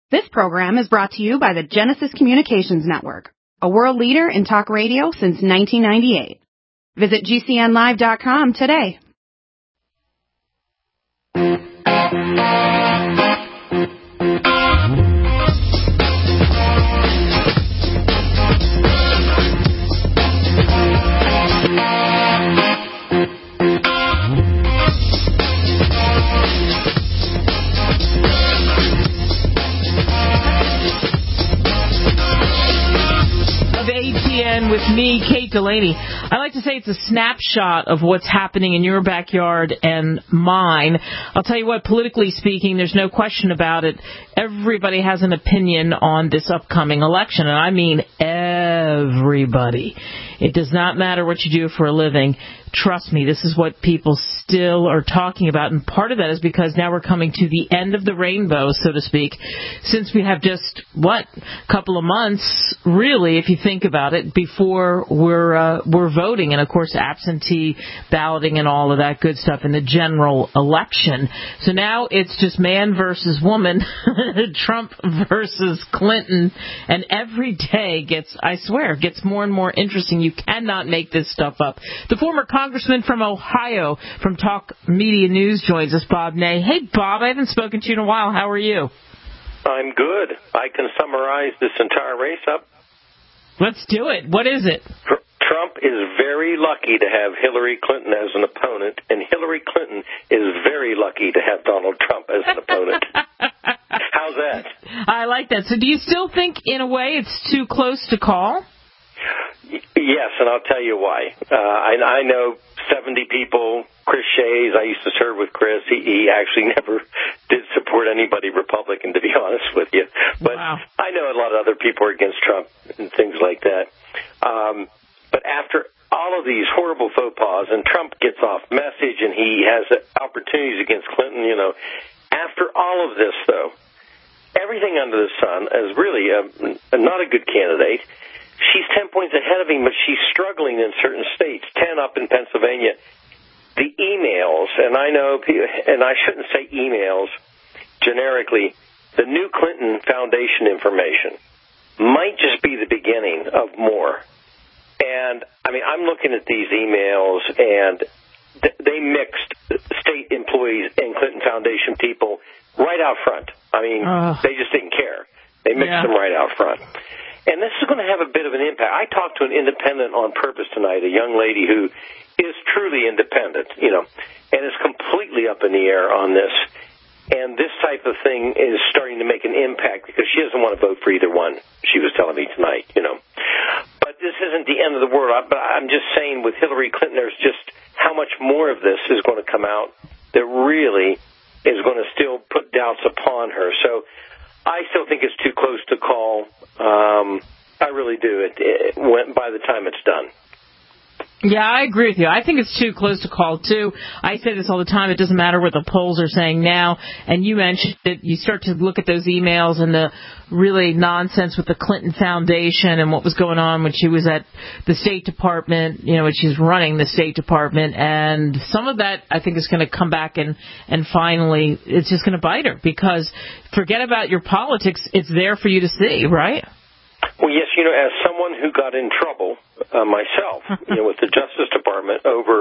This program is brought to you by the Genesis Communications Network, a world leader in talk radio since 1998. Visit GCNlive.com today. With me, Kate Delaney. I like to say it's a snapshot of what's happening in your backyard and mine. I'll tell you what, politically speaking, there's no question about it. Everybody has an opinion on this upcoming election, and I mean everybody. It does not matter what you do for a living. Trust me, this is what people still are talking about, and part of that is because now we're coming to the end of the rainbow, so to speak, since we have just, a couple of months, really, if you think about it, before we're voting, and of course absentee balloting and all of that good stuff in the general election. So now it's just man versus woman, Trump versus Clinton, and every day gets more and more interesting. You cannot make this stuff up. The former Congressman from Ohio from Talk Media News joins us, Bob Ney. Hey, Bob, I haven't spoken to you in a while. How are you? I'm good. I can summarize this entire race up. Let's do it. What is it? Trump is very lucky to have Hillary Clinton as an opponent, and Hillary Clinton is very lucky to have Donald Trump as an opponent. How's that? I like that. So do you still think, in a way, it's too close to call? Yes, and I'll tell you why. I know 70 people. Chris Shays, I used to serve with Chris. He actually never did support anybody Republican, to be honest with you. But wow. I know a lot of other people are against Trump and things like that. But after all of these horrible faux pas, and Trump gets off message, and he has opportunities against Clinton, after all of this, though, everything under the sun is really not a good candidate. She's 10 points ahead of him, but she's struggling in certain states, 10 up in Pennsylvania. The emails, and I know, and I shouldn't say emails generically, the new Clinton Foundation information might just be the beginning of more. And, I'm looking at these emails, and they mixed state employees and Clinton Foundation people right out front. They just didn't care. They mixed them right out front. And this is going to have a bit of an impact. I talked to an independent on purpose tonight, a young lady who is truly independent, and is completely up in the air on this. And this type of thing is starting to make an impact because she doesn't want to vote for either one, she was telling me tonight, But this isn't the end of the world. But I'm just saying with Hillary Clinton, there's just how much more of this is going to come out that really is going to still put doubts upon her. So I still think it's too close to call. I really do. It by the time it's done. Yeah, I agree with you. I think it's too close to call, too. I say this all the time. It doesn't matter what the polls are saying now. And you mentioned it. You start to look at those emails and the really nonsense with the Clinton Foundation and what was going on when she was at the State Department, when she's running the State Department. And some of that, I think, is going to come back and finally it's just going to bite her because forget about your politics. It's there for you to see, right? Well, yes, as someone who got in trouble myself, with the Justice Department over,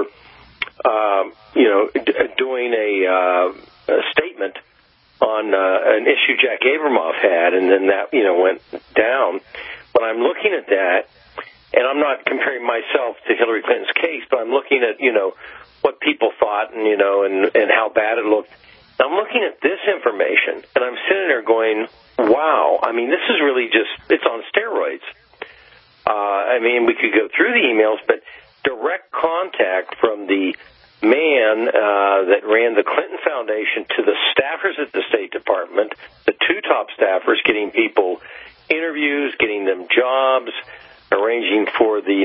doing a statement on an issue Jack Abramoff had, and then that, went down. When I'm looking at that, and I'm not comparing myself to Hillary Clinton's case, but I'm looking at, what people thought and, and how bad it looked. I'm looking at this information, and I'm sitting there going, wow, this is really it's on steroids. We could go through the emails, but direct contact from the man that ran the Clinton Foundation to the staffers at the State Department, the two top staffers, getting people interviews, getting them jobs, arranging for the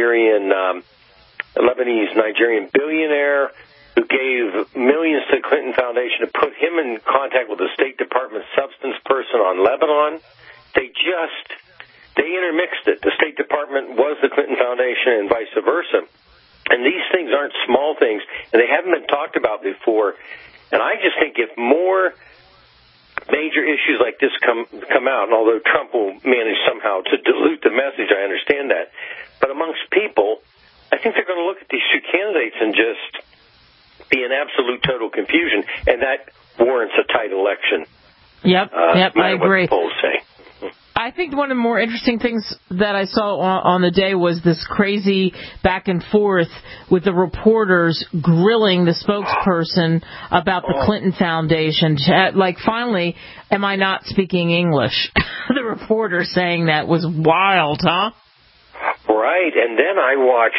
Lebanese Nigerian billionaire who gave millions to the Clinton Foundation to put him in contact with the State Department substance person on Lebanon. They intermixed it. The State Department was the Clinton Foundation and vice versa. And these things aren't small things, and they haven't been talked about before. And I just think if more major issues like this come out, and although Trump will manage somehow to dilute the message, I understand that. But amongst people, I think they're going to look at these two candidates and just be in absolute total confusion, and that warrants a tight election. Yep, I agree. What the polls say. I think one of the more interesting things that I saw on the day was this crazy back and forth with the reporters grilling the spokesperson about the Clinton Foundation. Like, finally, am I not speaking English? The reporter saying that was wild, huh? Right, and then I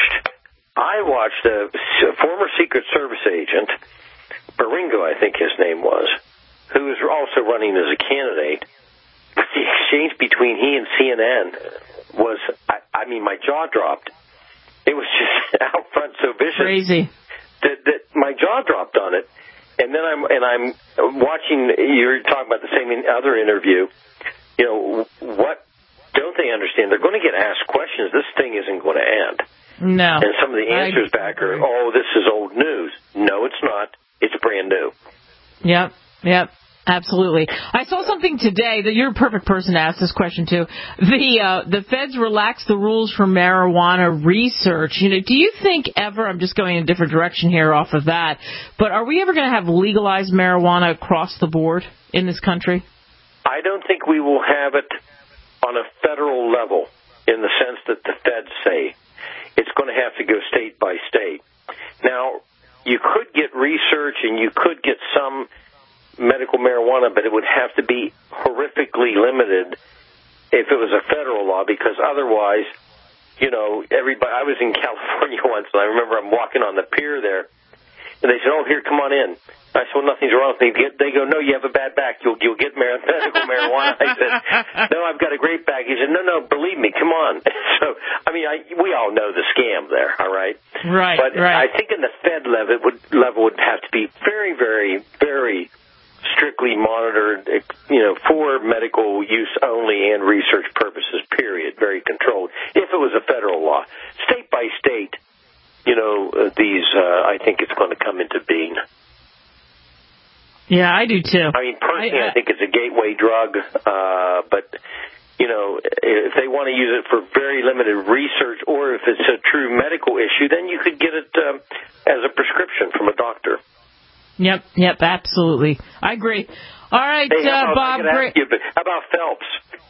watched a former Secret Service agent, Baringo, I think his name was, who was also running as a candidate. But the exchange between he and CNN was, I mean, my jaw dropped. It was just out front so vicious. Crazy. That my jaw dropped on it. And then I'm watching, you're talking about the same other interview. You know, what don't they understand? They're going to get asked questions. This thing isn't going to end. No. And some of the answers back are, this is old news. No, it's not. It's brand new. Yep. Absolutely. I saw something today that you're a perfect person to ask this question to. The feds relaxed the rules for marijuana research. You know, do you think ever, I'm just going in a different direction here off of that, but are we ever going to have legalized marijuana across the board in this country? I don't think we will have it on a federal level in the sense that the feds say. It's going to have to go state by state. Now, you could get research and you could get some medical marijuana, but it would have to be horrifically limited if it was a federal law, because otherwise, you know, everybody. I was in California once, and I remember I'm walking on the pier there, and they said, here, come on in. I said, nothing's wrong with me. They go, no, you have a bad back. You'll get medical marijuana. I said, no, I've got a great back. He said, no, believe me, come on. So, I mean, we all know the scam there, all right? Right, but right. I think in the Fed level would have to be very, very, very strictly monitored, you know, for medical use only and research purposes, period, very controlled, if it was a federal law. State by state, you know, I think it's going to come into being. Yeah, I do too. I mean, personally, I think it's a gateway drug, but, you know, if they want to use it for very limited research, or if it's a true medical issue, then you could get it as a prescription from a doctor. Yep, absolutely. I agree. All right, hey, Bob. How about Phelps?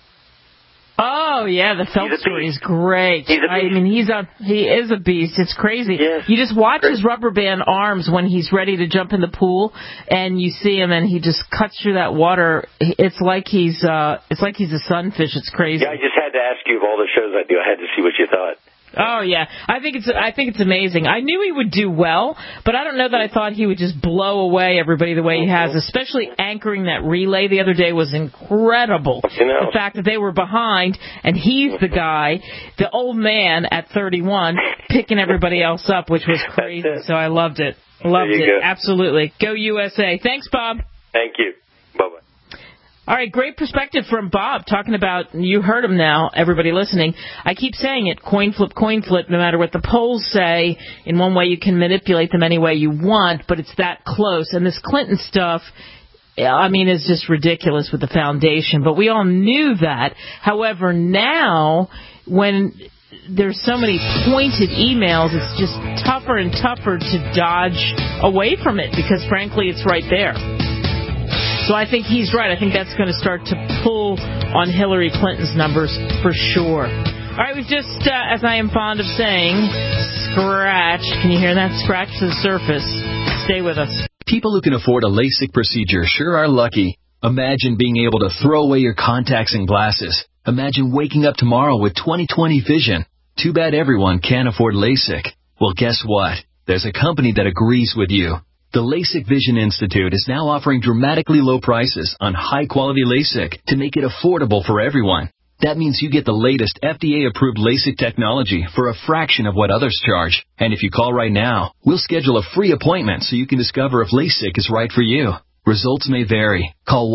Oh, yeah, the Phelps story is great. I mean, he is a beast. It's crazy. Yes. You just watch his rubber band arms when he's ready to jump in the pool, and you see him, and he just cuts through that water. It's like he's a sunfish. It's crazy. Yeah, I just had to ask you of all the shows I do. I had to see what you thought. Oh, yeah. I think it's amazing. I knew he would do well, but I don't know that I thought he would just blow away everybody the way he has, especially anchoring that relay the other day was incredible. You know. The fact that they were behind, and he's the guy, the old man at 31, picking everybody else up, which was crazy. So I loved it. Loved it. Go. Absolutely. Go USA. Thanks, Bob. Thank you. Bye-bye. All right, great perspective from Bob, talking about, you heard him now, everybody listening. I keep saying it, coin flip, no matter what the polls say. In one way, you can manipulate them any way you want, but it's that close. And this Clinton stuff, I mean, is just ridiculous with the foundation. But we all knew that. However, now, when there's so many pointed emails, it's just tougher and tougher to dodge away from it, because, frankly, it's right there. So I think he's right. I think that's going to start to pull on Hillary Clinton's numbers for sure. All right, we've just, as I am fond of saying, scratched. Can you hear that? Scratch to the surface. Stay with us. People who can afford a LASIK procedure sure are lucky. Imagine being able to throw away your contacts and glasses. Imagine waking up tomorrow with 20/20 vision. Too bad everyone can't afford LASIK. Well, guess what? There's a company that agrees with you. The LASIK Vision Institute is now offering dramatically low prices on high-quality LASIK to make it affordable for everyone. That means you get the latest FDA-approved LASIK technology for a fraction of what others charge. And if you call right now, we'll schedule a free appointment so you can discover if LASIK is right for you. Results may vary. Call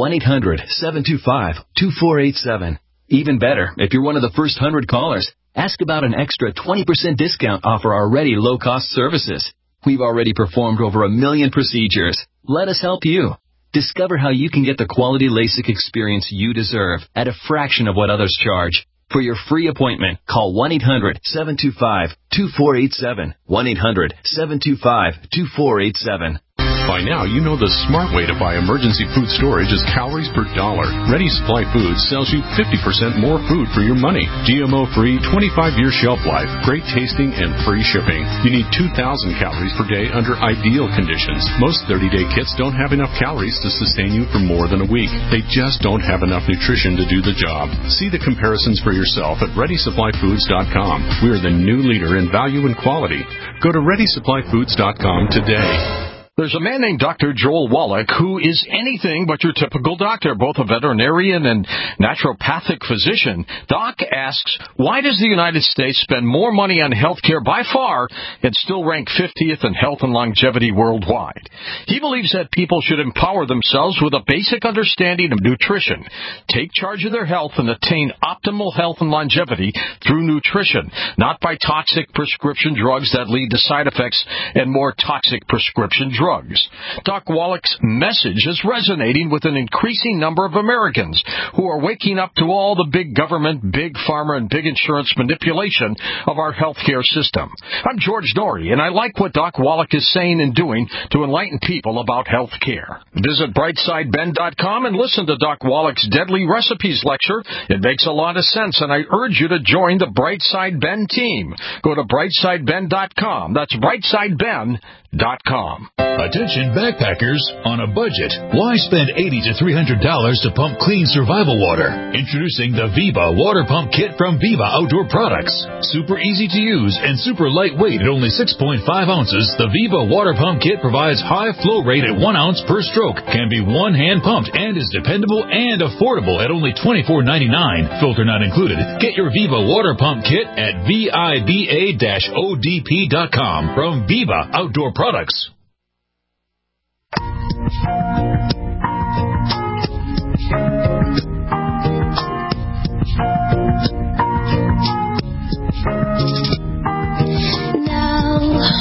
1-800-725-2487. Even better, if you're one of the first 100 callers, ask about an extra 20% discount off our already low-cost services. We've already performed over 1 million procedures. Let us help you. Discover how you can get the quality LASIK experience you deserve at a fraction of what others charge. For your free appointment, call 1-800-725-2487. 1-800-725-2487. By now, you know the smart way to buy emergency food storage is calories per dollar. Ready Supply Foods sells you 50% more food for your money. GMO-free, 25-year shelf life, great tasting, and free shipping. You need 2,000 calories per day under ideal conditions. Most 30-day kits don't have enough calories to sustain you for more than a week. They just don't have enough nutrition to do the job. See the comparisons for yourself at ReadySupplyFoods.com. We are the new leader in value and quality. Go to ReadySupplyFoods.com today. There's a man named Dr. Joel Wallach who is anything but your typical doctor, both a veterinarian and naturopathic physician. Doc asks, why does the United States spend more money on health care by far and still rank 50th in health and longevity worldwide? He believes that people should empower themselves with a basic understanding of nutrition, take charge of their health, and attain optimal health and longevity through nutrition, not by toxic prescription drugs that lead to side effects and more toxic prescription drugs. Doc Wallach's message is resonating with an increasing number of Americans who are waking up to all the big government, big pharma, and big insurance manipulation of our healthcare system. I'm George Dory, and I like what Doc Wallach is saying and doing to enlighten people about health care. Visit BrightSideBen.com and listen to Doc Wallach's Deadly Recipes lecture. It makes a lot of sense, and I urge you to join the Brightside Ben team. Go to BrightSideBen.com. That's BrightSideBen.com. Attention backpackers on a budget. Why spend $80 to $300 to pump clean survival water? Introducing the Viva Water Pump Kit from Viva Outdoor Products. Super easy to use and super lightweight at only 6.5 ounces, the Viva Water Pump Kit provides high flow rate at 1 ounce per stroke, can be one-hand pumped, and is dependable and affordable at only $24.99. Filter not included. Get your Viva Water Pump Kit at VIBA-ODP.com from Viva Outdoor Products. Now,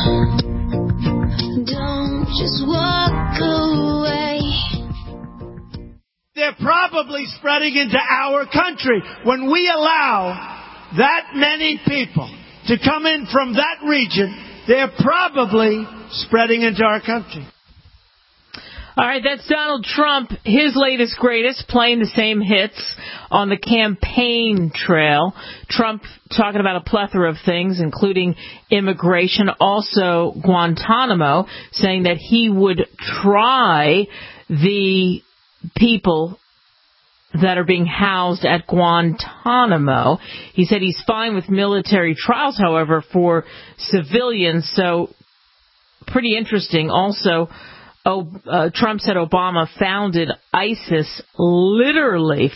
don't just walk away. They're probably spreading into our country. When we allow that many people to come in from that region, they're probably spreading into our country. All right, that's Donald Trump, his latest greatest, playing the same hits on the campaign trail. Trump talking about a plethora of things, including immigration, also Guantanamo, saying that he would try the people that are being housed at Guantanamo. He said he's fine with military trials, however, for civilians, so pretty interesting. Also, Trump said Obama founded ISIS literally.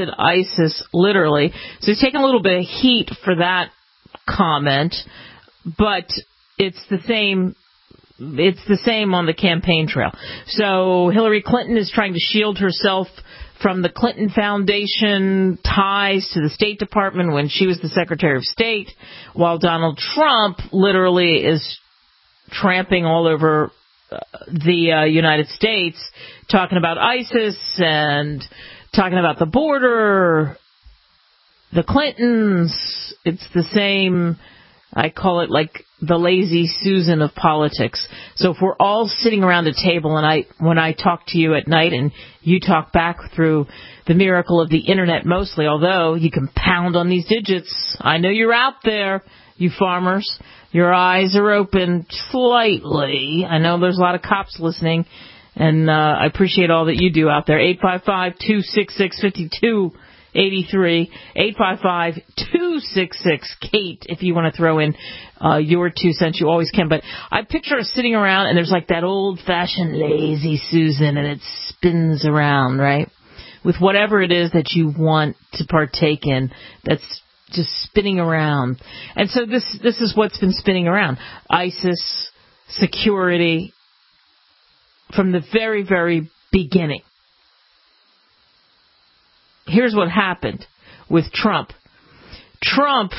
So he's taking a little bit of heat for that comment, but it's the same on the campaign trail. So Hillary Clinton is trying to shield herself from the Clinton Foundation ties to the State Department when she was the Secretary of State, while Donald Trump literally is tramping all over the United States, talking about ISIS and talking about the border, the Clintons. It's the same, I call it like the lazy Susan of politics. So if we're all sitting around a table and when I talk to you at night and you talk back through the miracle of the internet mostly, although you can pound on these digits. I know you're out there, you farmers. Your eyes are open slightly. I know there's a lot of cops listening, and I appreciate all that you do out there. 855-266-5283. 855-266-KATE if you want to throw in your 2 cents. You always can. But I picture us sitting around, and there's like that old-fashioned lazy Susan, and it spins around, right? With whatever it is that you want to partake in that's just spinning around. And so this is what's been spinning around. ISIS, security, from the very, very beginning. Here's what happened with Trump. Trump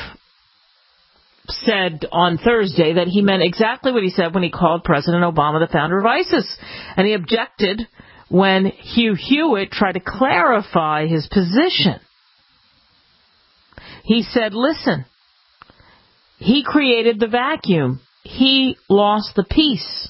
said on Thursday that he meant exactly what he said when he called President Obama the founder of ISIS. And he objected when Hugh Hewitt tried to clarify his position. He said, listen, he created the vacuum. He lost the peace.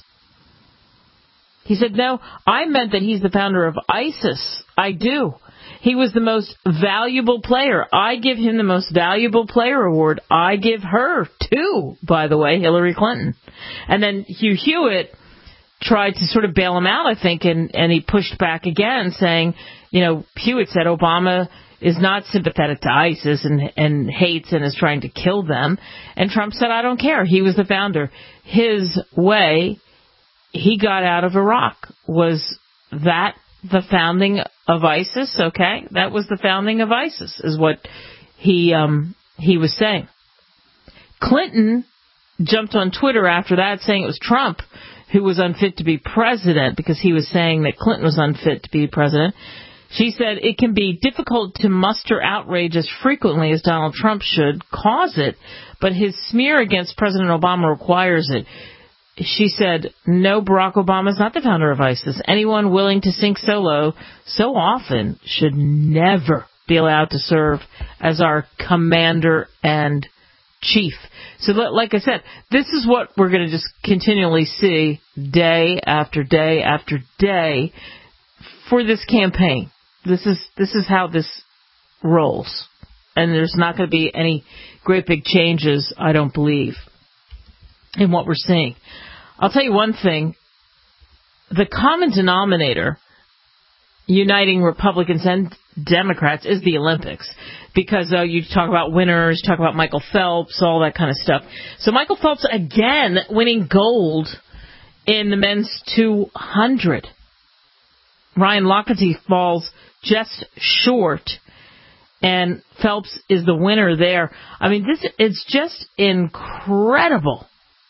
He said, no, I meant that he's the founder of ISIS. I do. He was the most valuable player. I give him the most valuable player award. I give her, too, by the way, Hillary Clinton. And then Hugh Hewitt tried to sort of bail him out, I think, and he pushed back again, saying, Hewitt said Obama is not sympathetic to ISIS and hates and is trying to kill them. And Trump said, I don't care. He was the founder. His way he got out of Iraq. Was that the founding of ISIS? Okay, that was the founding of ISIS, is what he was saying. Clinton jumped on Twitter after that saying it was Trump who was unfit to be president because he was saying that Clinton was unfit to be president. She said it can be difficult to muster outrage as frequently as Donald Trump should cause it, but his smear against President Obama requires it. She said, no, Barack Obama is not the founder of ISIS. Anyone willing to sink so low so often should never be allowed to serve as our commander and chief. So like I said, this is what we're going to just continually see day after day after day for this campaign. This is how this rolls. And there's not going to be any great big changes, I don't believe, in what we're seeing. I'll tell you one thing. The common denominator uniting Republicans and Democrats is the Olympics. Because you talk about winners, talk about Michael Phelps, all that kind of stuff. So Michael Phelps, again, winning gold in the men's 200. Ryan Lochte falls just short, and Phelps is the winner there. I mean, it's just incredible.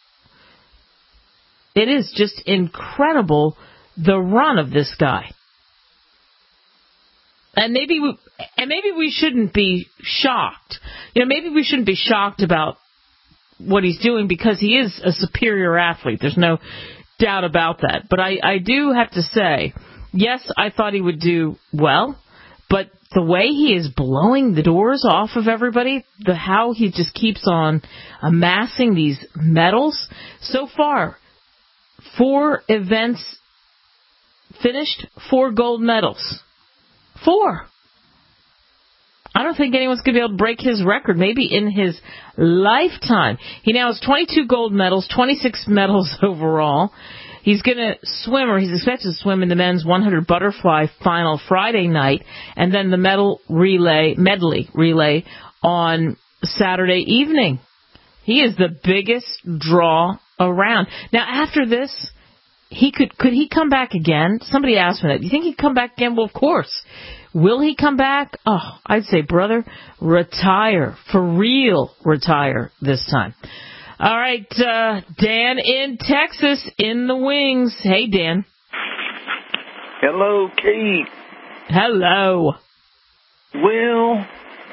It is just incredible, the run of this guy. And maybe we shouldn't be shocked. Maybe we shouldn't be shocked about what he's doing because he is a superior athlete. There's no doubt about that. But I do have to say, yes, I thought he would do well, but the way he is blowing the doors off of everybody, how he just keeps on amassing these medals, so far, 4 events finished, 4 gold medals. 4. I don't think anyone's going to be able to break his record, maybe in his lifetime. He now has 22 gold medals, 26 medals overall. He's going to swim, or he's expected to swim in the men's 100 butterfly final Friday night, and then the medley relay on Saturday evening. He is the biggest draw around. Now, after this, could he come back again? Somebody asked me that. Do you think he'd come back again? Well, of course. Will he come back? Oh, I'd say, brother, retire. For real, retire this time. All right, Dan in Texas, in the wings. Hey, Dan. Hello, Kate. Hello. Well,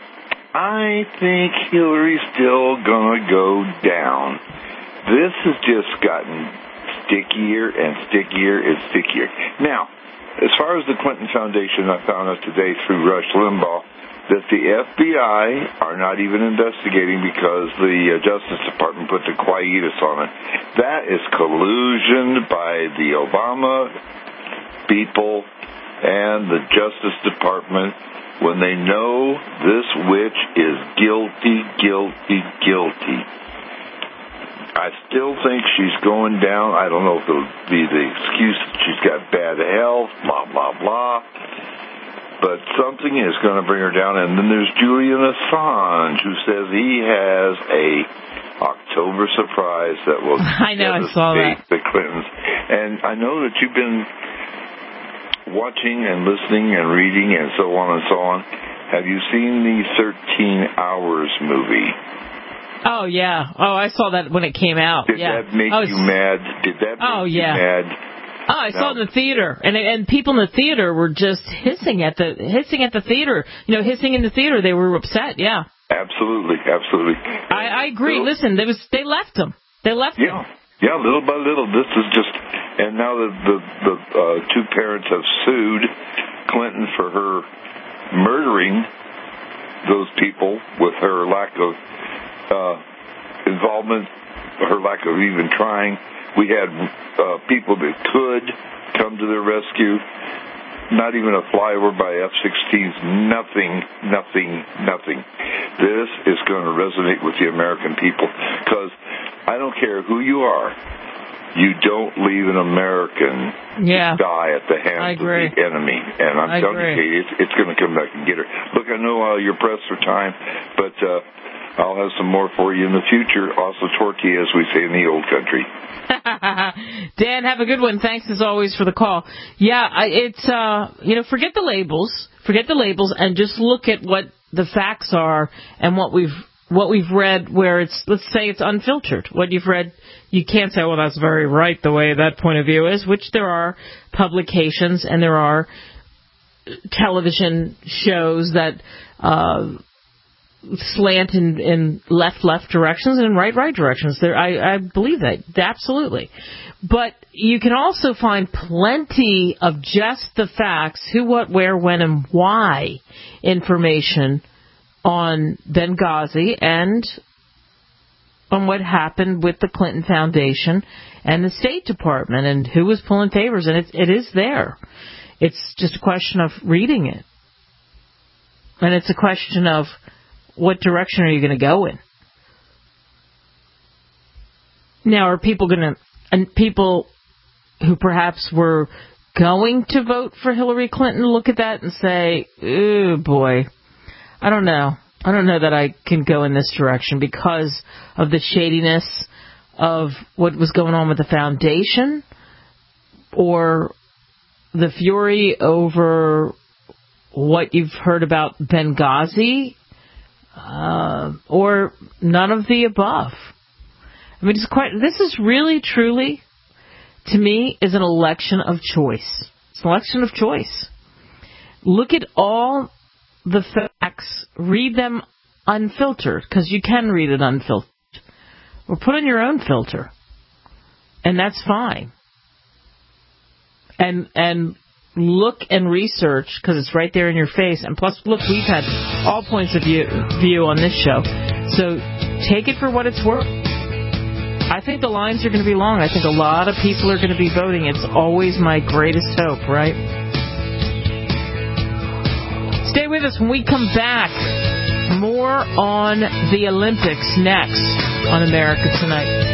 I think Hillary's still going to go down. This has just gotten stickier and stickier and stickier. Now, as far as the Clinton Foundation, I found out today through Rush Limbaugh that the FBI are not even investigating because the Justice Department put the quietus on it. That is collusion by the Obama people and the Justice Department when they know this witch is guilty, guilty, guilty. I still think she's going down. I don't know if it'll be the excuse that she's got bad health, blah, blah, blah. But something is going to bring her down. And then there's Julian Assange, who says he has a October surprise that will I saw that. The Clintons. And I know that you've been watching and listening and reading and so on and so on. Have you seen the 13 Hours movie? Oh, yeah. Oh, I saw that when it came out. Did that make you mad? Did that make you mad? Oh, I saw it in the theater, and people in the theater were just hissing at the theater. Hissing in the theater. They were upset. Yeah. Absolutely, absolutely. I agree. Listen, they left him. They left him. Yeah, little by little. This is just, And now the two parents have sued Clinton for her murdering those people with her lack of involvement, her lack of even trying. We had people that could come to their rescue. Not even a flyover by F-16s. Nothing. This is going to resonate with the American people, because I don't care who you are. You don't leave an American to die at the hands of the enemy. And I'm telling you, Kate, it's going to come back and get her. Look, I know you're pressed for time, but I'll have some more for you in the future. Also tortilla, as we say in the old country. Dan, have a good one. Thanks as always for the call. Yeah, it's forget the labels, and just look at what the facts are and what we've read. Where it's, let's say it's unfiltered. What you've read, you can't say, well, that's very right the way that point of view is. Which there are publications and there are television shows that slant in left directions and right directions. I believe that, absolutely. But you can also find plenty of just the facts, who, what, where, when, and why information on Benghazi and on what happened with the Clinton Foundation and the State Department and who was pulling favors. And it is there. It's just a question of reading it. And it's a question of what direction are you going to go in? Now, are people going to, and people who perhaps were going to vote for Hillary Clinton, look at that and say, oh boy, I don't know that I can go in this direction because of the shadiness of what was going on with the foundation, or the fury over what you've heard about Benghazi, or none of the above. I mean, this is really, truly, to me, is an election of choice. It's an election of choice. Look at all the facts. Read them unfiltered, because you can read it unfiltered. Or put on your own filter. And that's fine. And look and research, because it's right there in your face. And plus, look, we've had all points of view on this show. So take it for what it's worth. I think the lines are going to be long. I think a lot of people are going to be voting. It's always my greatest hope, right? Stay with us when we come back. More on the Olympics next on America Tonight.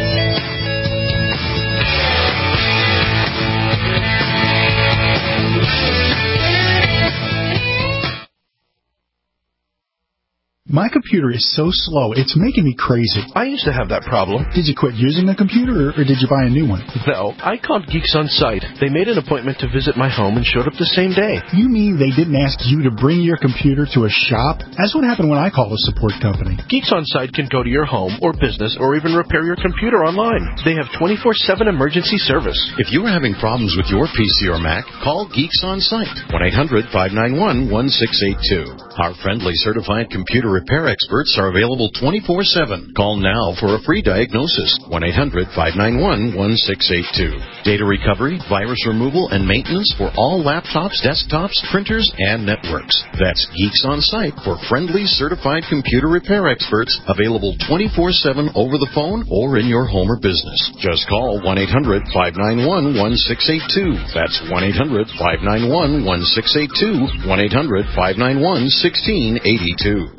My computer is so slow, it's making me crazy. I used to have that problem. Did you quit using the computer, or did you buy a new one? No, I called Geeks On Site. They made an appointment to visit my home and showed up the same day. You mean they didn't ask you to bring your computer to a shop? That's what happened when I called a support company. Geeks On Site can go to your home or business or even repair your computer online. They have 24/7 emergency service. If you are having problems with your PC or Mac, call Geeks On Site. 1-800-591-1682. Our friendly certified computer repair experts are available 24/7. Call now for a free diagnosis. 1-800-591-1682. Data recovery, virus removal, and maintenance for all laptops, desktops, printers, and networks. That's Geeks On Site for friendly certified computer repair experts, available 24/7 over the phone or in your home or business. Just call 1-800-591-1682. That's 1-800-591-1682. 1-800-591-1682.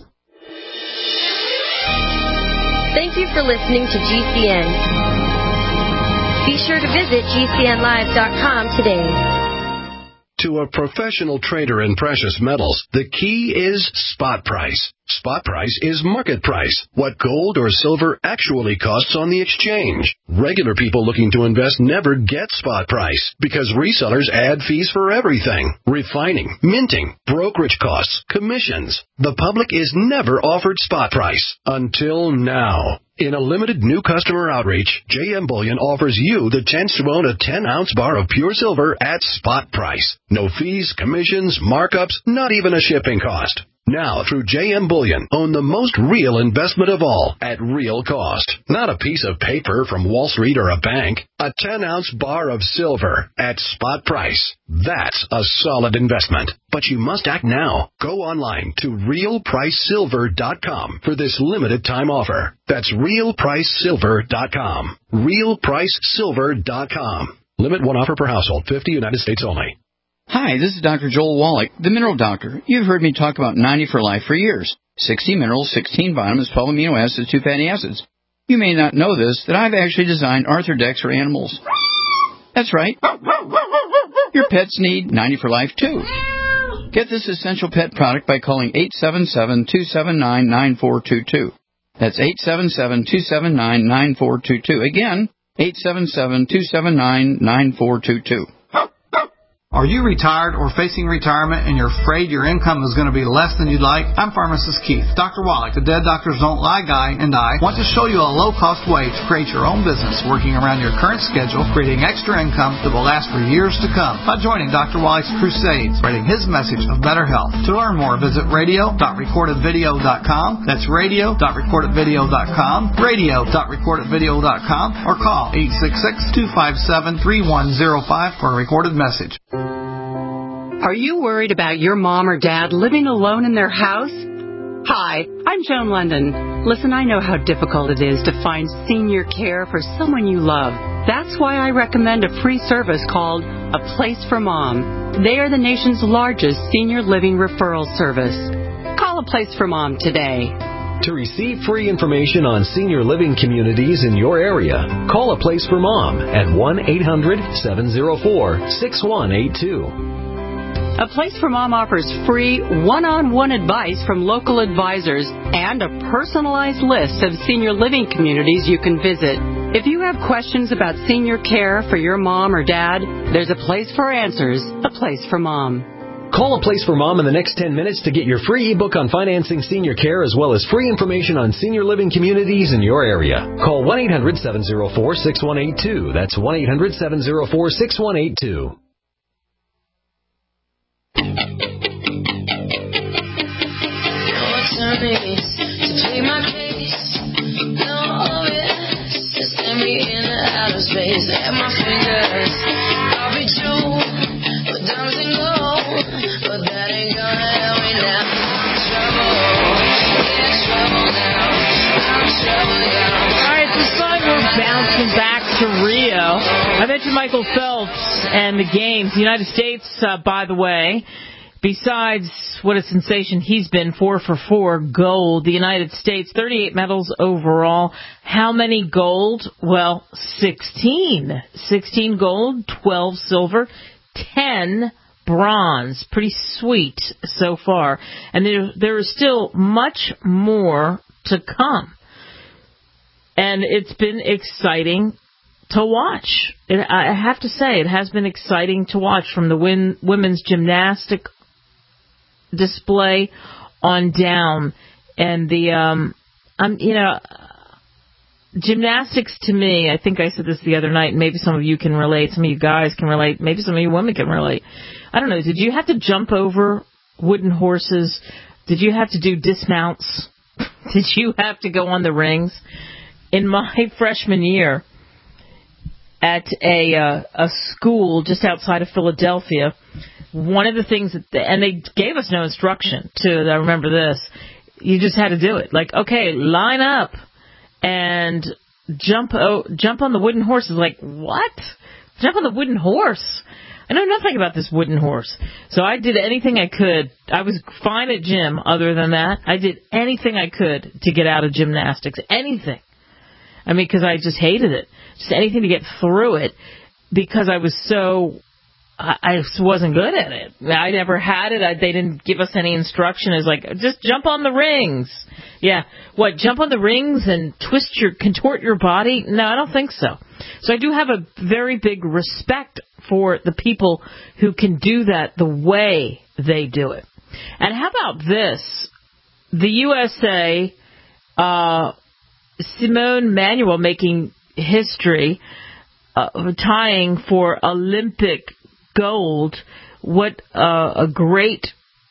Thank you for listening to GCN. Be sure to visit GCNlive.com today. To a professional trader in precious metals, the key is spot price. Spot price is market price, what gold or silver actually costs on the exchange. Regular people looking to invest never get spot price because resellers add fees for everything. Refining, minting, brokerage costs, commissions. The public is never offered spot price until now. In a limited new customer outreach, JM Bullion offers you the chance to own a 10-ounce bar of pure silver at spot price. No fees, commissions, markups, not even a shipping cost. Now, through JM Bullion, own the most real investment of all at real cost. Not a piece of paper from Wall Street or a bank. A 10-ounce bar of silver at spot price. That's a solid investment. But you must act now. Go online to realpricesilver.com for this limited time offer. That's realpricesilver.com. realpricesilver.com. Limit one offer per household. 50 United States only. Hi, this is Dr. Joel Wallach, the Mineral Doctor. You've heard me talk about 90 for Life for years. 60 minerals, 16 vitamins, 12 amino acids, 2 fatty acids. You may not know this, that I've actually designed Arthrodex for animals. That's right. Your pets need 90 for Life, too. Get this essential pet product by calling 877-279-9422. That's 877-279-9422. Again, 877-279-9422. Are you retired or facing retirement and you're afraid your income is going to be less than you'd like? I'm Pharmacist Keith. Dr. Wallach, the Dead Doctors Don't Lie guy, and I want to show you a low-cost way to create your own business working around your current schedule, creating extra income that will last for years to come by joining Dr. Wallach's crusades, spreading his message of better health. To learn more, visit radio.recordedvideo.com. That's radio.recordedvideo.com, radio.recordedvideo.com, or call 866-257-3105 for a recorded message. Are you worried about your mom or dad living alone in their house? Hi, I'm Joan London. Listen, I know how difficult it is to find senior care for someone you love. That's why I recommend a free service called A Place for Mom. They are the nation's largest senior living referral service. Call A Place for Mom today. To receive free information on senior living communities in your area, call A Place for Mom at 1-800-704-6182. A Place for Mom offers free one-on-one advice from local advisors and a personalized list of senior living communities you can visit. If you have questions about senior care for your mom or dad, there's a place for answers, A Place for Mom. Call A Place for Mom in the next 10 minutes to get your free ebook on financing senior care as well as free information on senior living communities in your area. Call 1-800-704-6182. That's 1-800-704-6182. To plead my case, no obvious to send me into outer space. At my fingers, I'll be true, but diamonds and gold, but that ain't gonna help me now. Trouble now. I'm trouble now. All right, this time we're bouncing back to Rio. I mentioned Michael Phelps and the games. The United States, by the way, besides what a sensation he's been, 4 for 4 gold. The United States, 38 medals overall. How many gold? Well, 16. 16 gold, 12 silver, 10 bronze. Pretty sweet so far. And there is still much more to come. And it's been exciting to watch. I have to say, it has been exciting to watch from the women's gymnastic display on down, and the gymnastics to me, I think I said this the other night, and maybe some of you can relate, some of you guys can relate, maybe some of you women can relate. I don't know, did you have to jump over wooden horses? Did you have to do dismounts? Did you have to go on the rings? In my freshman year at a school just outside of Philadelphia, one of the things and they gave us no instruction I remember this. You just had to do it. Like, okay, line up and jump on the wooden horse. Is like, what? Jump on the wooden horse? I know nothing about this wooden horse. So I did anything I could. I was fine at gym other than that. I did anything I could to get out of gymnastics. Anything. I mean, because I just hated it. Just anything to get through it because I was I wasn't good at it. I never had it. They didn't give us any instruction. It was like, just jump on the rings. Yeah. What, jump on the rings and contort your body? No, I don't think so. So I do have a very big respect for the people who can do that the way they do it. And how about this? The USA, Simone Manuel making history, tying for Olympic gold. What a great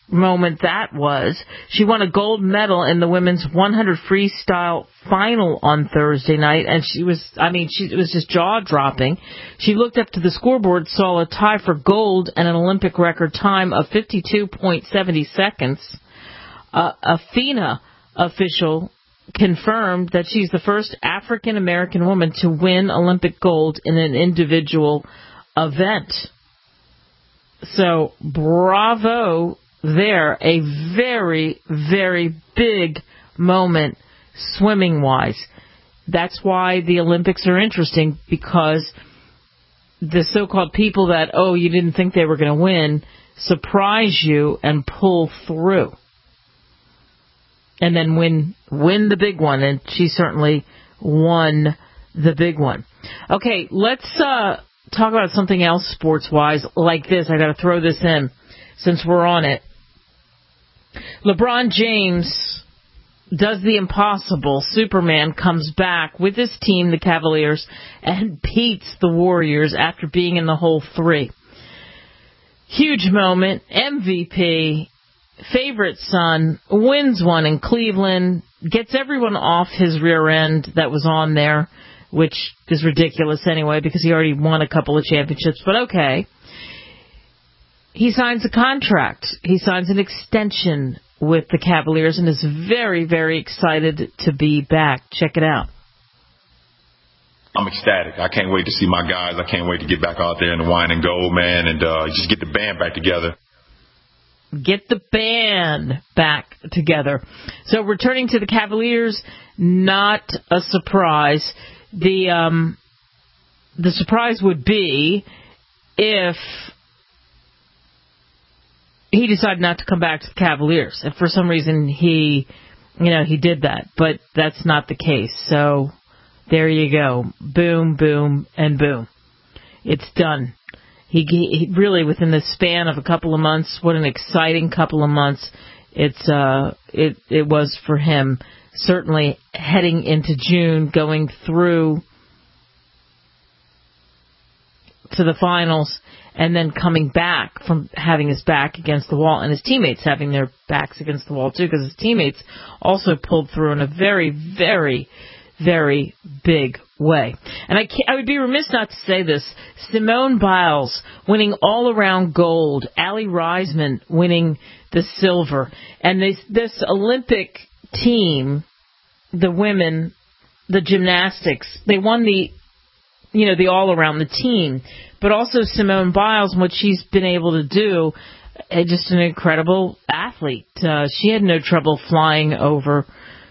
moment that was. She won a gold medal in the women's 100 freestyle final on Thursday night, and it was just jaw-dropping. She looked up to the scoreboard, saw a tie for gold and an Olympic record time of 52.70 seconds. A FINA official confirmed that she's the first African-American woman to win Olympic gold in an individual event. So, bravo there. A very, very big moment swimming-wise. That's why the Olympics are interesting, because the so-called people that, you didn't think they were going to win, surprise you and pull through. And then win the big one, and she certainly won the big one. Okay, let's talk about something else sports-wise like this. I got to throw this in since we're on it. LeBron James does the impossible. Superman comes back with his team, the Cavaliers, and beats the Warriors after being in the hole 3. Huge moment. MVP. Favorite son, wins one in Cleveland, gets everyone off his rear end that was on there, which is ridiculous anyway because he already won a couple of championships, but okay. He signs a contract. He signs an extension with the Cavaliers and is very, very excited to be back. Check it out. I'm ecstatic. I can't wait to see my guys. I can't wait to get back out there in the wine and gold, man, and just get the band back together. Get the band back together. So returning to the Cavaliers, not a surprise. The surprise would be if he decided not to come back to the Cavaliers. If for some reason he did that, but that's not the case. So there you go. Boom, boom, and boom. It's done. He really, within the span of a couple of months, what an exciting couple of months it was for him. Certainly heading into June, going through to the finals, and then coming back from having his back against the wall, and his teammates having their backs against the wall too, because his teammates also pulled through in a very, very, very big way. And I would be remiss not to say this. Simone Biles winning all-around gold. Allie Reisman winning the silver. And this Olympic team, the women, the gymnastics, they won the all-around, the team. But also Simone Biles and what she's been able to do, just an incredible athlete. She had no trouble flying over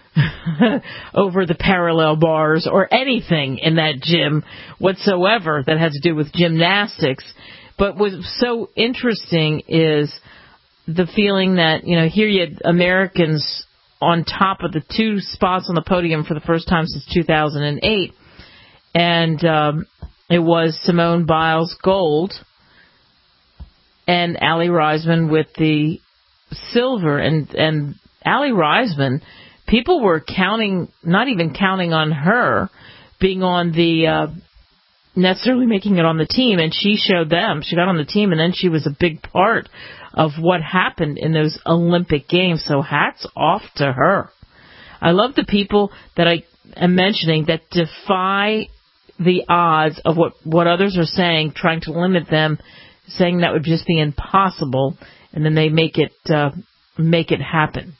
the parallel bars or anything in that gym whatsoever that had to do with gymnastics. But what's so interesting is the feeling that, here you had Americans on top of the 2 spots on the podium for the first time since 2008. And it was Simone Biles gold and Allie Reisman with the silver. And Allie Reisman, people were not even counting on her being on the, necessarily making it on the team, and she showed them. She got on the team, and then she was a big part of what happened in those Olympic Games, so hats off to her. I love the people that I am mentioning that defy the odds of what others are saying, trying to limit them, saying that would just be impossible, and then they make it happen.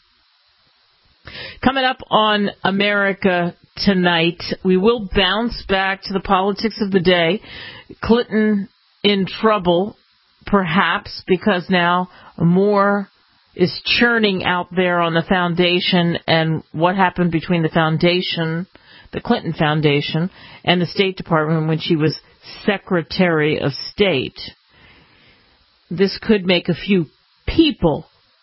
Coming up on America Tonight, we will bounce back to the politics of the day. Clinton in trouble, perhaps, because now more is churning out there on the foundation and what happened between the foundation, the Clinton Foundation, and the State Department when she was Secretary of State. This could make a few people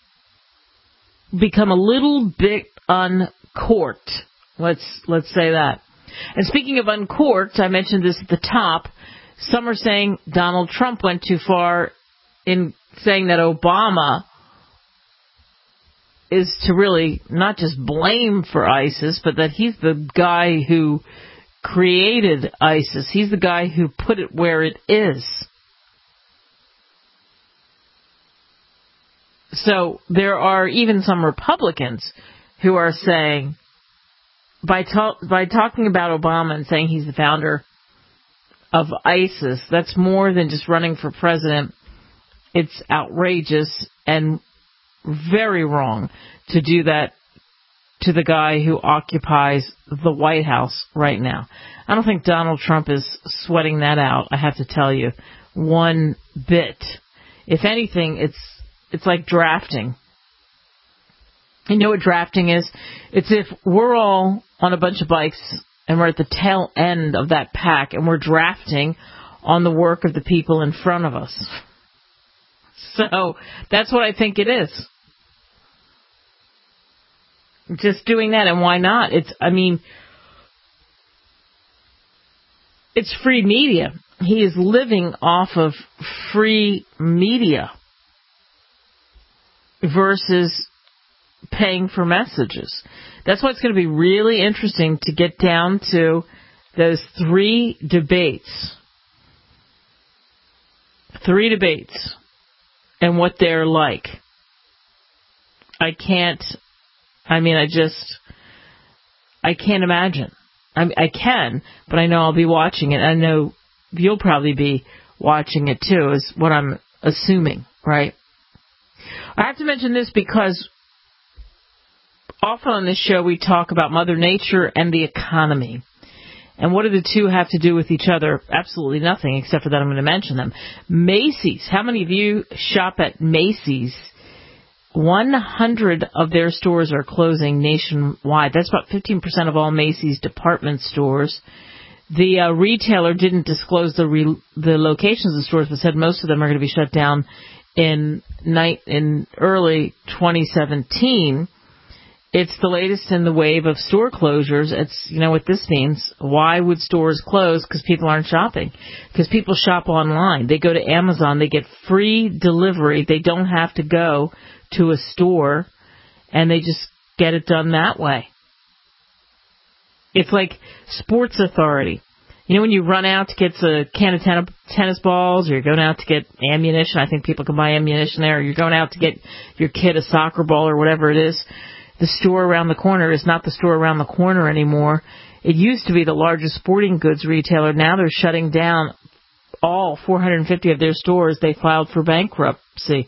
become a little bit uncorked. Let's say that. And speaking of uncorked, I mentioned this at the top. Some are saying Donald Trump went too far in saying that Obama is to really not just blame for ISIS, but that he's the guy who created ISIS. He's the guy who put it where it is. So there are even some Republicans who are saying, by talking about Obama and saying he's the founder of ISIS, that's more than just running for president. It's outrageous and very wrong to do that to the guy who occupies the White House right now. I don't think Donald Trump is sweating that out, I have to tell you, one bit. If anything, it's like drafting. You know what drafting is? It's if we're all on a bunch of bikes and we're at the tail end of that pack and we're drafting on the work of the people in front of us. So that's what I think it is. Just doing that, and why not? It's free media. He is living off of free media versus paying for messages. That's why it's going to be really interesting to get down to those 3 debates. 3 debates and what they're like. I can't imagine. I can, but I know I'll be watching it. I know you'll probably be watching it too, is what I'm assuming, right? I have to mention this because often on this show we talk about Mother Nature and the economy. And what do the two have to do with each other? Absolutely nothing, except for that I'm going to mention them. Macy's. How many of you shop at Macy's? 100 of their stores are closing nationwide. That's about 15% of all Macy's department stores. The retailer didn't disclose the locations of the stores, but said most of them are going to be shut down in early 2017. It's the latest in the wave of store closures. It's, you know what this means. Why would stores close? Because people aren't shopping. Because people shop online. They go to Amazon. They get free delivery. They don't have to go to a store, and they just get it done that way. It's like Sports Authority. You know when you run out to get a can of tennis balls, or you're going out to get ammunition. I think people can buy ammunition there. Or you're going out to get your kid a soccer ball or whatever it is. The store around the corner is not the store around the corner anymore. It used to be the largest sporting goods retailer. Now they're shutting down all 450 of their stores. They filed for bankruptcy.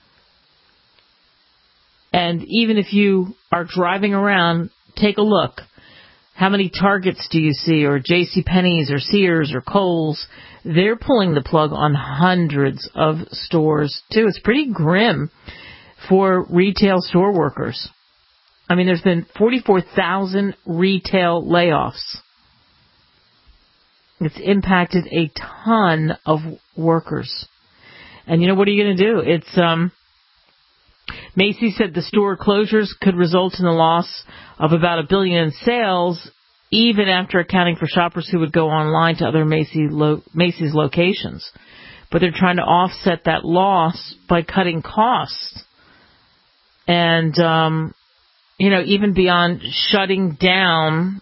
And even if you are driving around, take a look. How many Targets do you see, or JCPenney's, or Sears, or Kohl's? They're pulling the plug on hundreds of stores, too. It's pretty grim for retail store workers. I mean, there's been 44,000 retail layoffs. It's impacted a ton of workers. And you know, what are you going to do? It's, Macy's said the store closures could result in the loss of about $1 billion in sales, even after accounting for shoppers who would go online to other Macy's locations. But they're trying to offset that loss by cutting costs. And, you know, even beyond shutting down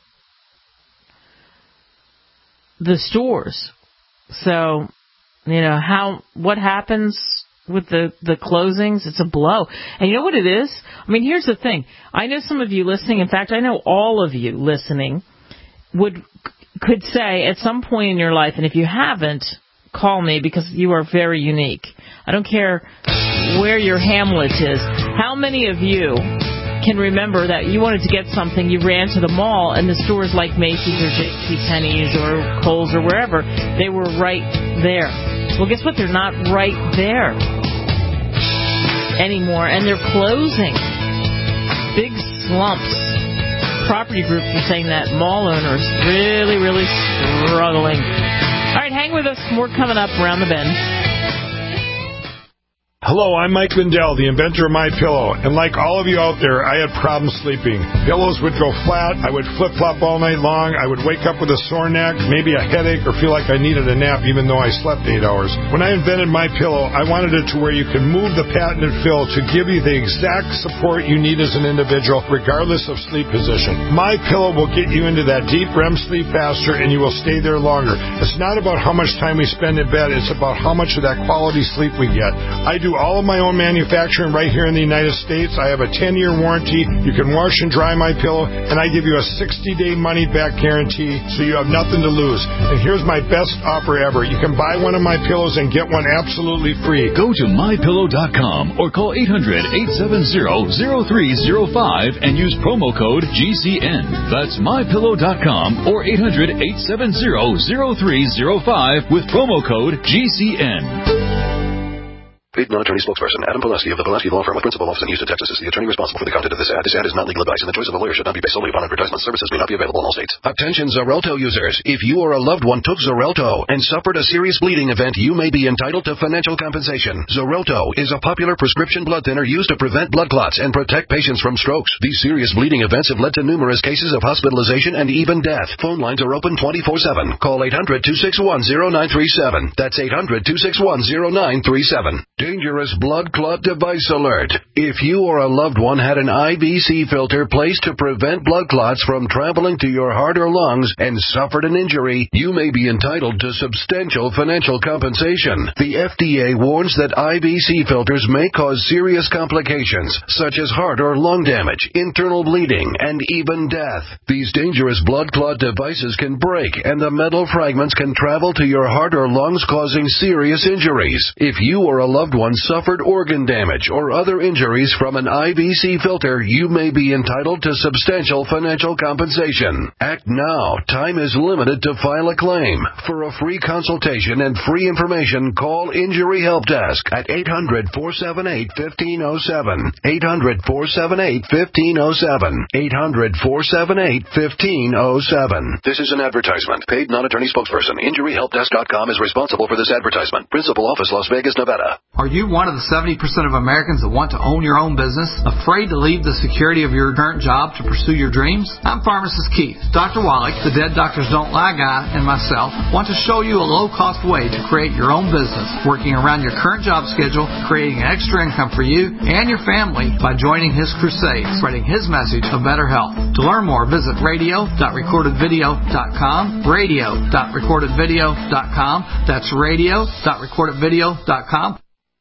the stores. So, you know, what happens with the closings? It's a blow. And you know what it is? I mean, here's the thing. I know some of you listening, in fact, I know all of you listening could say at some point in your life, and if you haven't, call me, because you are very unique. I don't care where your hamlet is. How many of you can remember that you wanted to get something, you ran to the mall, and the stores like Macy's or JCPenney's or Kohl's or wherever, they were right there. Well, guess what? They're not right there anymore, and they're closing. Big slumps. Property groups are saying that mall owners really, really struggling. All right, hang with us. More coming up around the bend. Hello, I'm Mike Lindell, the inventor of MyPillow, and like all of you out there, I had problems sleeping. Pillows would go flat, I would flip-flop all night long, I would wake up with a sore neck, maybe a headache, or feel like I needed a nap even though I slept 8 hours. When I invented MyPillow, I wanted it to where you can move the patented fill to give you the exact support you need as an individual, regardless of sleep position. MyPillow will get you into that deep REM sleep faster, and you will stay there longer. It's not about how much time we spend in bed, it's about how much of that quality sleep we get. I do do all of my own manufacturing right here in the United States. I have a 10-year warranty. You can wash and dry my pillow, and I give you a 60-day money-back guarantee, so you have nothing to lose. And here's my best offer ever. You can buy one of my pillows and get one absolutely free. Go to mypillow.com or call 800-870-0305 and use promo code GCN. That's mypillow.com or 800-870-0305 with promo code GCN. Paid non-attorney spokesperson Adam Pulaski of the Pulaski Law Firm with principal office in Houston, Texas is the attorney responsible for the content of this ad. This ad is not legal advice, and the choice of a lawyer should not be based solely upon advertisement. Services may not be available in all states. Attention Xarelto users. If you or a loved one took Xarelto and suffered a serious bleeding event, you may be entitled to financial compensation. Xarelto is a popular prescription blood thinner used to prevent blood clots and protect patients from strokes. These serious bleeding events have led to numerous cases of hospitalization and even death. Phone lines are open 24/7. Call 800-261-0937. That's 800-261-0937. Dangerous blood clot device alert. If you or a loved one had an IVC filter placed to prevent blood clots from traveling to your heart or lungs and suffered an injury, you may be entitled to substantial financial compensation. The FDA warns that IVC filters may cause serious complications, such as heart or lung damage, internal bleeding, and even death. These dangerous blood clot devices can break, and the metal fragments can travel to your heart or lungs, causing serious injuries. If you or a loved one suffered organ damage or other injuries from an IVC filter, you may be entitled to substantial financial compensation. Act now. Time is limited to file a claim. For a free consultation and free information, call Injury Help Desk at 800-478-1507. 800-478-1507. 800-478-1507. This is an advertisement. Paid non-attorney spokesperson. InjuryHelpDesk.com is responsible for this advertisement. Principal office, Las Vegas, Nevada. Are you one of the 70% of Americans that want to own your own business? Afraid to leave the security of your current job to pursue your dreams? I'm Pharmacist Keith. Dr. Wallach, the Dead Doctors Don't Lie guy, and myself want to show you a low-cost way to create your own business, working around your current job schedule, creating extra income for you and your family by joining his crusade, spreading his message of better health. To learn more, visit radio.recordedvideo.com, radio.recordedvideo.com. That's radio.recordedvideo.com.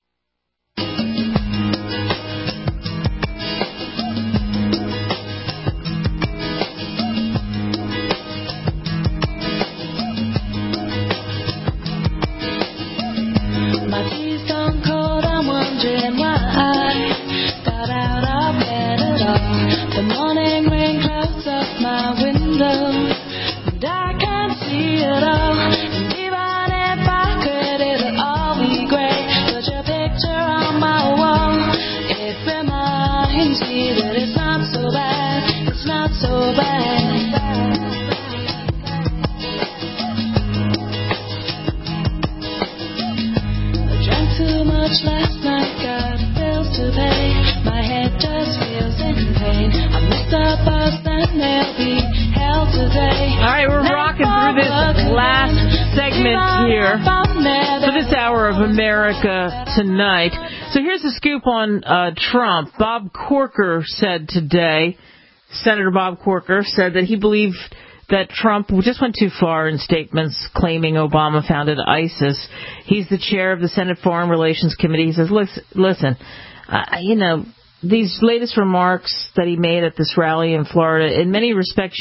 Tonight. So here's the scoop on Trump. Bob Corker said today, Senator Bob Corker said that he believed that Trump just went too far in statements claiming Obama founded ISIS. He's the chair of the Senate Foreign Relations Committee. He says, listen, these latest remarks that he made at this rally in Florida, in many respects,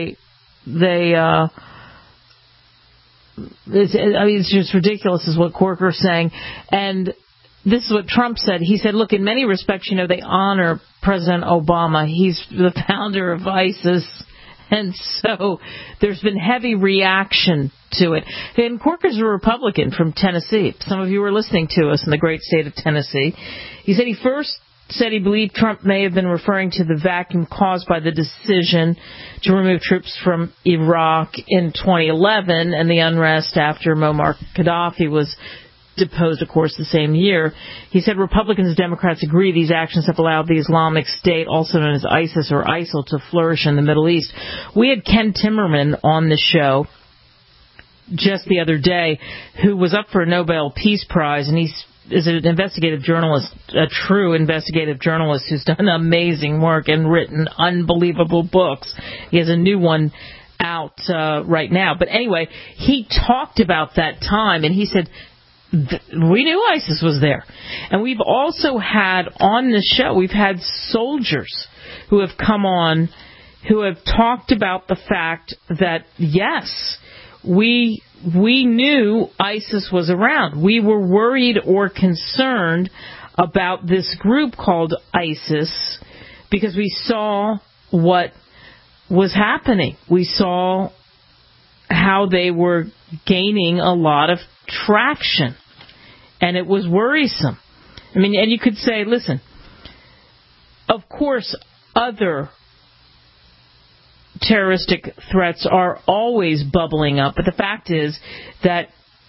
it's just ridiculous is what Corker's saying. And this is what Trump said. He said, look, in many respects, they honor President Obama. He's the founder of ISIS. And so there's been heavy reaction to it. And Corker's a Republican from Tennessee. Some of you were listening to us in the great state of Tennessee. He said he first said he believed Trump may have been referring to the vacuum caused by the decision to remove troops from Iraq in 2011 and the unrest after Muammar Gaddafi was deposed, of course, the same year. He said Republicans and Democrats agree these actions have allowed the Islamic State, also known as ISIS or ISIL, to flourish in the Middle East. We had Ken Timmerman on the show just the other day, who was up for a Nobel Peace Prize, and he's is an investigative journalist, a true investigative journalist who's done amazing work and written unbelievable books. He has a new one out right now. But anyway, he talked about that time, and he said we knew ISIS was there. And we've also had on the show, we've had soldiers who have come on who have talked about the fact that, yes, we knew ISIS was around. We were worried or concerned about this group called ISIS because we saw what was happening. We saw how they were gaining a lot of traction, and it was worrisome. I mean, and you could say, listen, of course, other terroristic threats are always bubbling up, but the fact is that,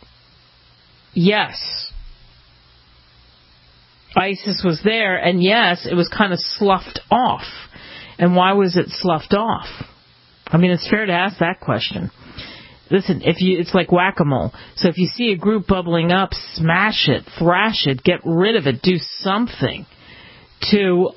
yes, ISIS was there, and yes, it was kind of sloughed off. And why was it sloughed off? I mean, it's fair to ask that question. Listen, it's like whack-a-mole. So if you see a group bubbling up, smash it, thrash it, get rid of it, do something to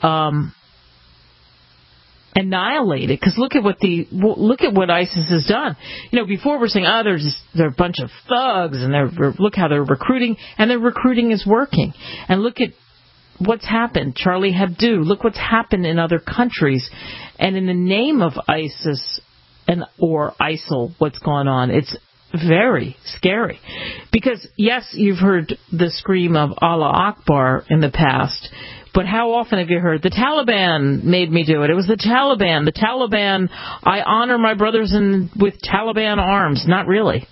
annihilate it. Because look at what ISIS has done. You know, before we're saying, they're a bunch of thugs, and look how they're recruiting, and their recruiting is working. And look at what's happened, Charlie Hebdo. Look what's happened in other countries. And in the name of ISIS or ISIL, what's going on, it's very scary. Because, yes, you've heard the scream of Allah Akbar in the past, but how often have you heard, the Taliban made me do it? It was the Taliban. The Taliban, I honor my brothers with Taliban arms. Not really.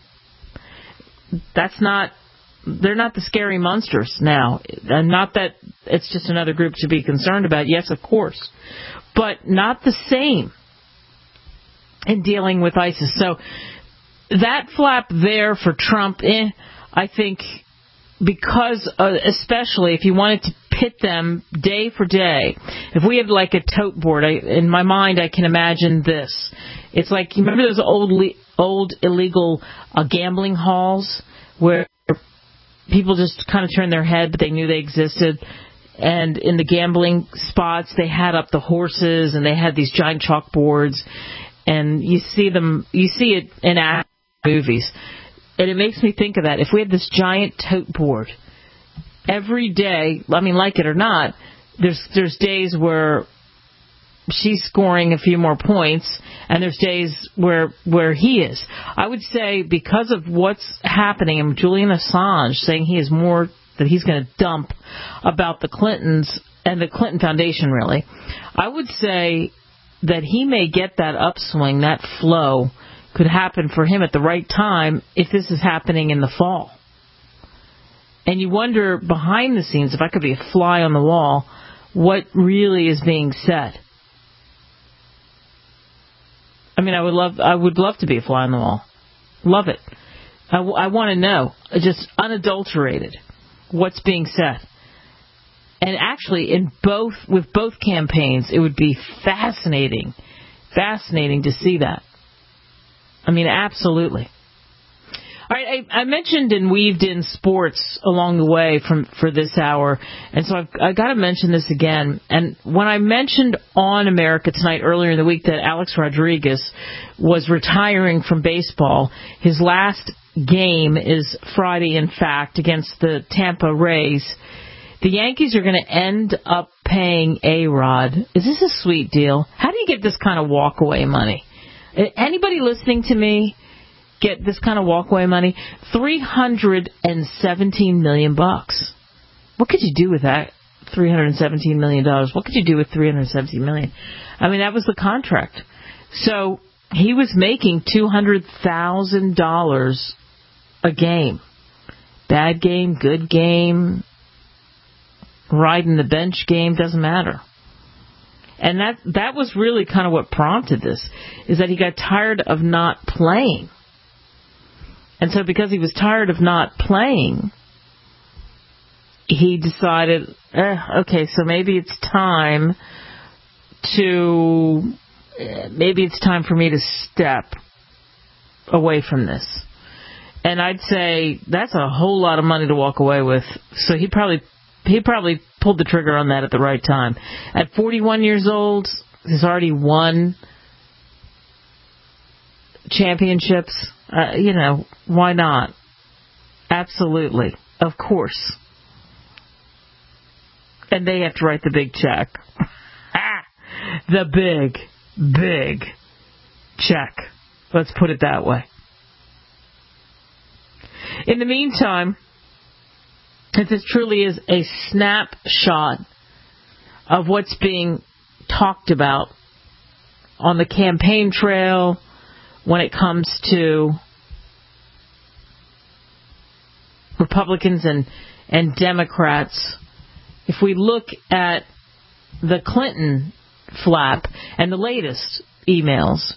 They're not the scary monsters now. And not that it's just another group to be concerned about. Yes, of course. But not the same in dealing with ISIS. So that flap there for Trump, I think, because especially if you wanted to pit them day for day, if we had like a tote board, in my mind I can imagine this. It's like, you remember those old illegal gambling halls where people just kind of turned their head, but they knew they existed. And in the gambling spots, they had up the horses, and they had these giant chalkboards. And you see it in movies. And it makes me think of that. If we had this giant tote board, every day, I mean, like it or not, there's days where she's scoring a few more points, and there's days where he is. I would say because of what's happening, and Julian Assange saying that he's going to dump about the Clintons and the Clinton Foundation, really, I would say that he may get that upswing, that flow could happen for him at the right time if this is happening in the fall. And you wonder, behind the scenes, if I could be a fly on the wall, what really is being said. I mean, I would love to be a fly on the wall. Love it. I want to know, just unadulterated, what's being said. And actually, with both campaigns, it would be fascinating to see that. I mean, absolutely. All right, I mentioned and weaved in sports along the way for this hour, and so I've got to mention this again. And when I mentioned on America Tonight earlier in the week that Alex Rodriguez was retiring from baseball, his last game is Friday, in fact, against the Tampa Rays. The Yankees are going to end up paying A-Rod. Is this a sweet deal? How do you get this kind of walk-away money? Anybody listening to me get this kind of walk-away money? $317 million. What could you do with that? $317 million. What could you do with $317 million? I mean, that was the contract. So he was making $200,000 a game. Bad game, good game, riding the bench game, doesn't matter. And that was really kind of what prompted this, is that he got tired of not playing. And so because he was tired of not playing, he decided, okay, so maybe it's time for me to step away from this. And I'd say that's a whole lot of money to walk away with. So he probably pulled the trigger on that at the right time. At 41 years old, he's already won championships. Why not? Absolutely. Of course. And they have to write the big check. The big, big check. Let's put it that way. In the meantime, if this truly is a snapshot of what's being talked about on the campaign trail when it comes to Republicans and Democrats, if we look at the Clinton flap and the latest emails,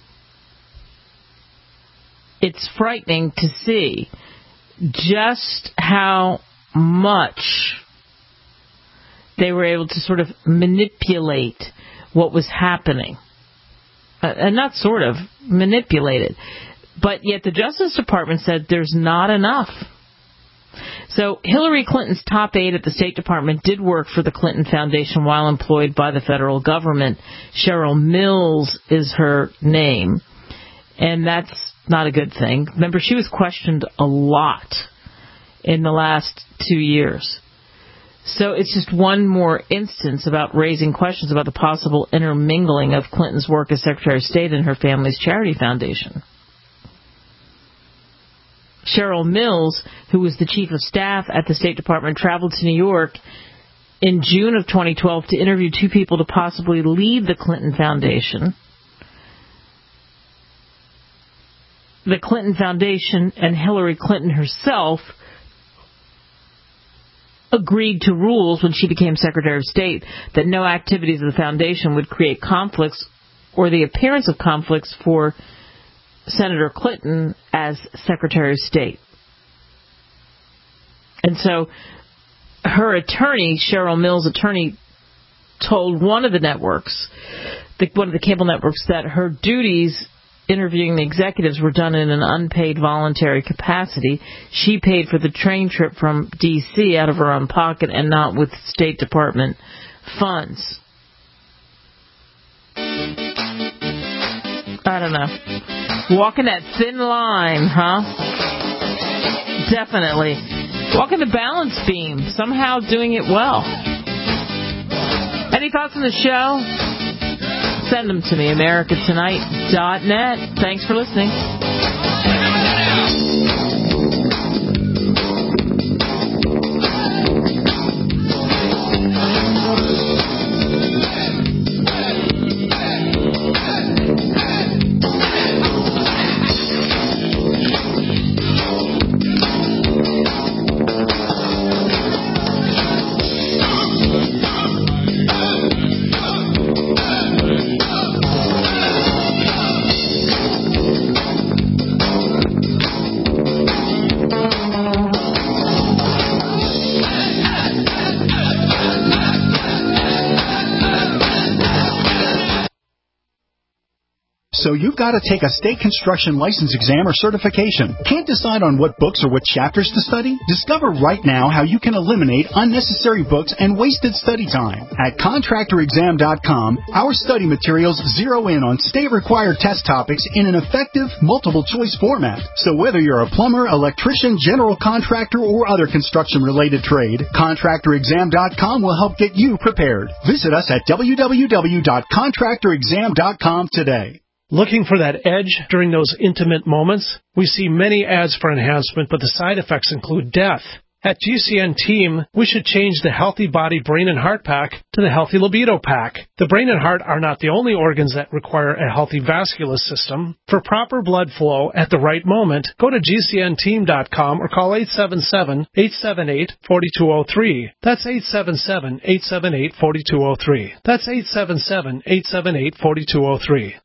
it's frightening to see just how much they were able to sort of manipulate what was happening. And not sort of, manipulate it. But yet the Justice Department said there's not enough. So Hillary Clinton's top aide at the State Department did work for the Clinton Foundation while employed by the federal government. Cheryl Mills is her name. And that's not a good thing. Remember, she was questioned a lot in the last 2 years. So it's just one more instance about raising questions about the possible intermingling of Clinton's work as Secretary of State and her family's charity foundation. Cheryl Mills, who was the chief of staff at the State Department, traveled to New York in June of 2012 to interview two people to possibly lead the Clinton Foundation. The Clinton Foundation and Hillary Clinton herself agreed to rules when she became Secretary of State that no activities of the foundation would create conflicts or the appearance of conflicts for Senator Clinton as Secretary of State. And so her attorney, Cheryl Mills' attorney, told one of the networks, one of the cable networks, that her duties interviewing the executives were done in an unpaid voluntary capacity. She paid for the train trip from D.C. out of her own pocket and not with State Department funds. I don't know. Walking that thin line, huh? Definitely. Walking the balance beam. Somehow doing it well. Any thoughts on the show? Send them to me, americatonight.net. Thanks for listening. So you've got to take a state construction license exam or certification. Can't decide on what books or what chapters to study? Discover right now how you can eliminate unnecessary books and wasted study time. At contractorexam.com, our study materials zero in on state-required test topics in an effective, multiple-choice format. So whether you're a plumber, electrician, general contractor, or other construction-related trade, contractorexam.com will help get you prepared. Visit us at www.contractorexam.com today. Looking for that edge during those intimate moments? We see many ads for enhancement, but the side effects include death. At GCN Team, we should change the Healthy Body Brain and Heart Pack to the Healthy Libido Pack. The brain and heart are not the only organs that require a healthy vascular system. For proper blood flow at the right moment, go to GCNteam.com or call 877-878-4203. That's 877-878-4203. That's 877-878-4203.